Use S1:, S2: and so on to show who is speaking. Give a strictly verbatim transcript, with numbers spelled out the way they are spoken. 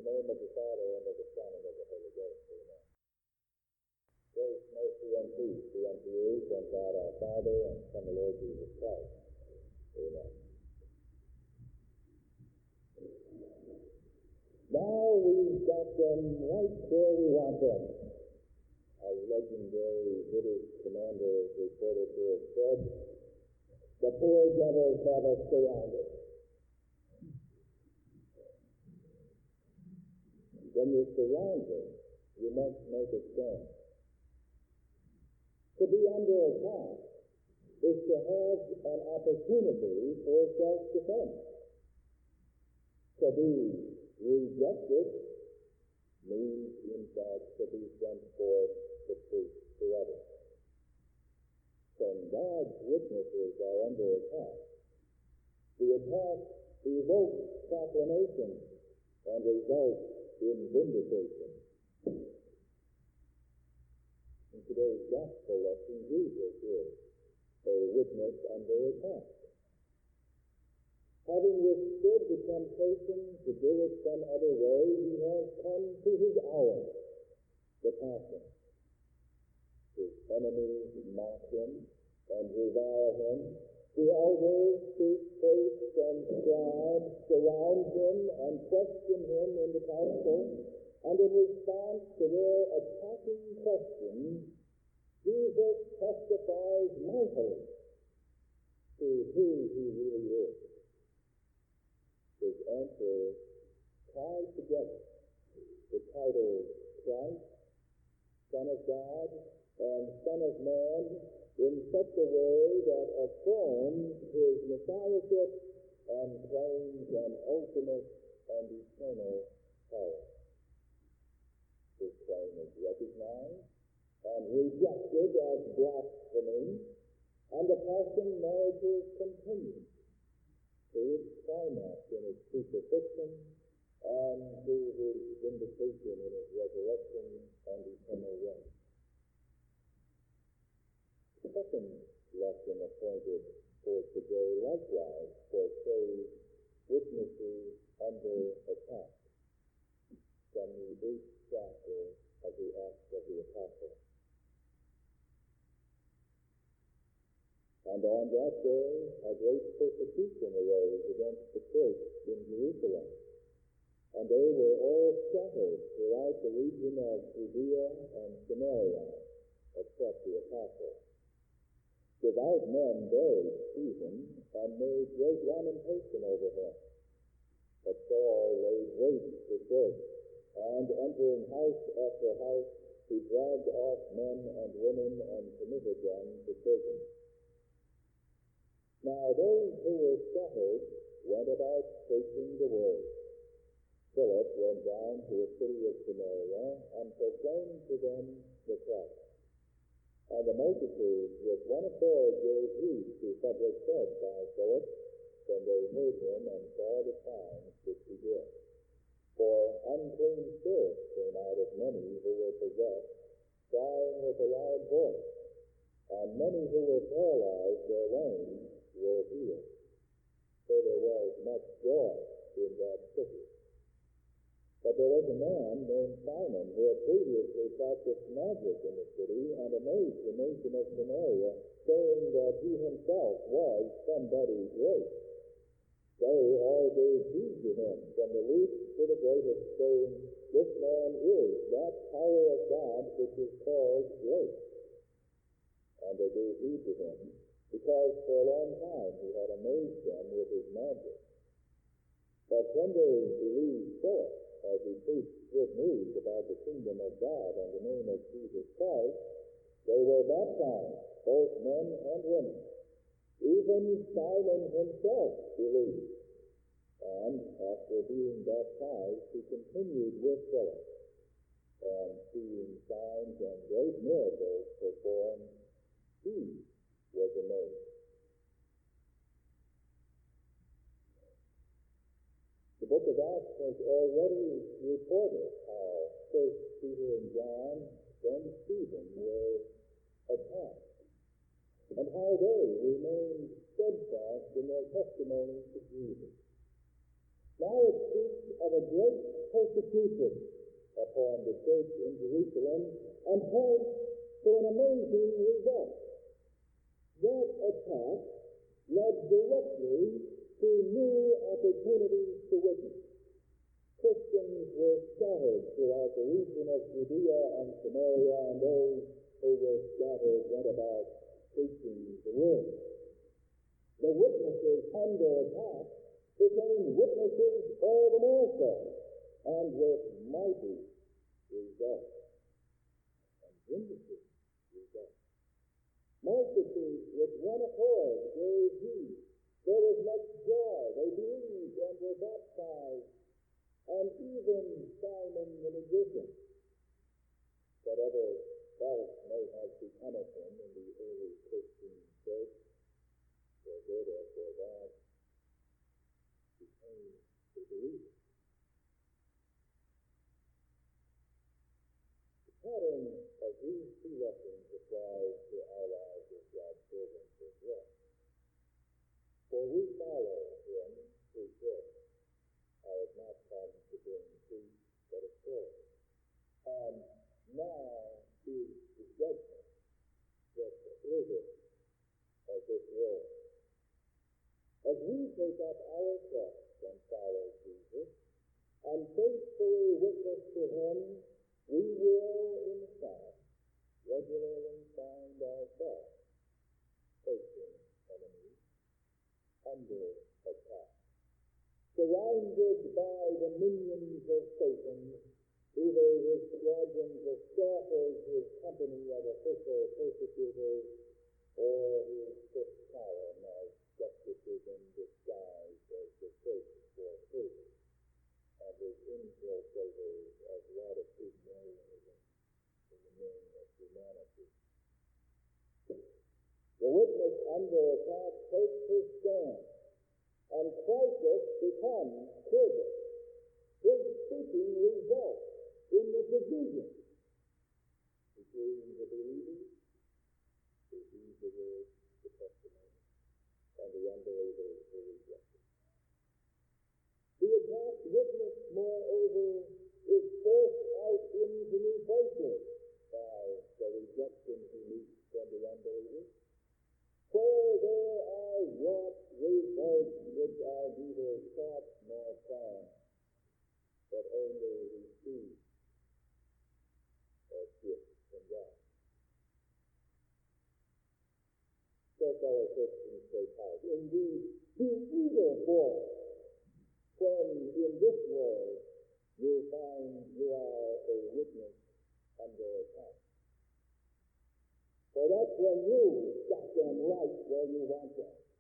S1: name of the Father, and of the Son, and of the Holy Ghost. Amen. Grace, mercy, and peace be unto you from God our Father and from the Lord Jesus Christ. Amen. Now we've got them right where we want them. Our legendary British commander is reported to have said, "The poor devils have us surrounded." When you're surrounded, you must make a stand. To be under attack is to have an opportunity for self-defense. To be rejected means, in fact, to be sent forth to preach to others. When God's witnesses are under attack, the attack evokes proclamation and results in vindication. In today's gospel lesson, Jesus is a witness under attack. Having withstood the temptation to do it some other way, he has come to his hour, the passion. His enemies mock him and revile him. The elders, chief priests, and scribes surround him and question him in the council, and in response to their attacking questions, Jesus testifies mightily to who he really is. His answer ties together the titles Christ, Son of God, and Son of Man in such a way that affirms his messiahship and claims an ultimate and eternal power. His claim is recognized and rejected as blasphemy, and the passion narrative continues to its climax in his crucifixion and to his vindication in his resurrection and eternal reign. The second lesson appointed for today likewise portrays witnesses under attack from the eighth chapter of the Acts of the Apostles. And on that day, a great persecution arose against the church in Jerusalem, and they were all scattered throughout the region of Judea and Samaria, except the apostles. Devout men buried Stephen and made great lamentation over him. But Saul laid waste the church, and entering house after house, he dragged off men and women and committed them to prison. Now those who were scattered went about preaching the word. Philip went down to a city of Samaria and proclaimed to them the Christ. And the multitude with one accord gave heed to public said by Philip when they heard him and saw the signs which he did. For unclean spirits came out of many who were possessed, crying with a loud voice, and many who were paralyzed or lame were healed. So there was much joy in that city. But there was a man named Simon who had previously practiced magic in the city and amazed the nation of Samaria, saying that he himself was somebody great. They all gave heed to him, from the least to the greatest, saying, "This man is that power of God which is called great." And they gave heed to him, because for a long time he had amazed them with his magic. But when they believed Philip, as he preached good news about the kingdom of God and the name of Jesus Christ, they were baptized, both men and women. Even Simon himself believed, and after being baptized, he continued with Philip, and seeing signs and great miracles performed, he was amazed. The book of Acts has already reported how first Peter and John, then Stephen were attacked, and how they remained steadfast in their testimony to Jesus. Now it speaks of a great persecution upon the church in Jerusalem and points to an amazing result. That attack led directly to new opportunities to witness. Christians were scattered throughout the region of Judea and Samaria, and those who were scattered went about preaching the word. The witnesses under attack became witnesses all the more so, and with mighty results and vindicating results. Multitudes with one accord gave heed. There was much joy. They believed and were baptized, and even Simon the magician, whatever fault may have become of him in the early Christian church, for good or for bad, became a believer. The pattern of these two lessons applies to our lives as God's servants as well. For we follow him through prayer. I have not come to bring peace, but a sword. And now is the judgment that liveth of this world. As we take up our cross and follow Jesus, and faithfully witness to him, we will, in fact, regularly find ourselves facing enemies under attack. Surrounded by the minions of Satan, either his squadrons of scoffers, his company of official persecutors, or his fifth column of skepticism disguised as the search for truth, and his infiltrators of latitudinarianism in the name of humanity. The witness under attack takes his stand, and crisis becomes trigger. His speaking results in the division between the believers, who heed the word, the testimony, and the unbelievers who reject it. The attacked witness, moreover, is forced out into new places by the rejection he meets from the unbelievers, where there are wrought results which are neither sought nor planned, but only received as gifts from God. So fellow Christians take heart. Indeed, be eager for it, when in this world you find you are a witness under attack. For that's when you got them right where you want them.